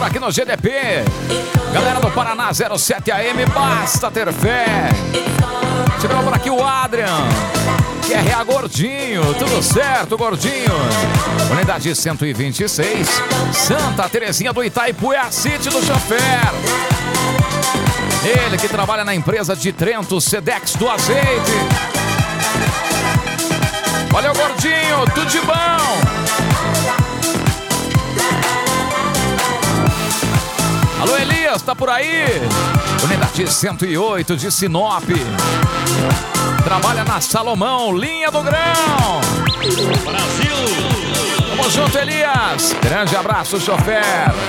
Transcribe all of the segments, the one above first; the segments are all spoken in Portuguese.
por aqui no GDP. Galera do Paraná 07 AM, basta ter fé. Chegou por aqui o Adrian, QRA Gordinho, tudo certo, Gordinho. Unidade 126, Santa Terezinha do Itaipu, é a City do chofer. Ele que trabalha na empresa de Trento, Sedex do Azeite. Valeu, Gordinho, tudo de bom. Alô, Elias, tá por aí? Unidade 108 de Sinop. Trabalha na Salomão, linha do grão. Brasil! Tamo junto, Elias. Grande abraço, chofer.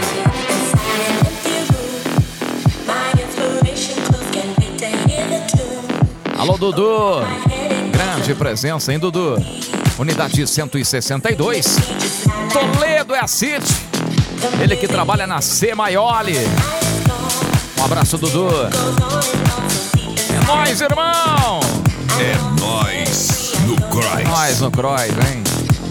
Alô, Dudu. Grande presença, hein, Dudu? Unidade 162. Toledo é a City. Ele que trabalha na C Maioli. Um abraço, Dudu. É nóis, irmão. É nóis no Croix. Nóis no Croix, hein?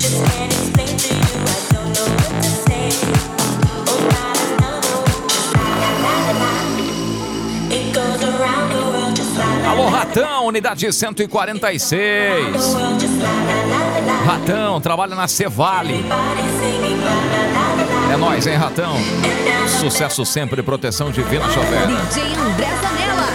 Alô, Ratão, unidade 146. Ratão, trabalha na Cevale. É nóis, hein, Ratão? Sucesso sempre, proteção divina, chofer. DJ André Zanella.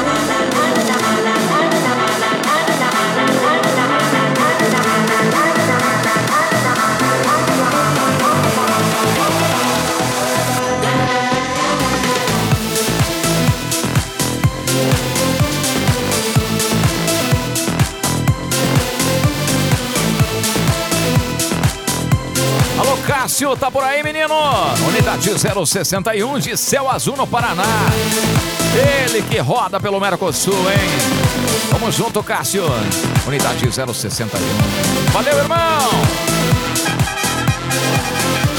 Cássio, tá por aí, menino? Unidade 061 de Céu Azul no Paraná. Ele que roda pelo Mercosul, hein? Vamos junto, Cássio. Unidade 061. Valeu, irmão!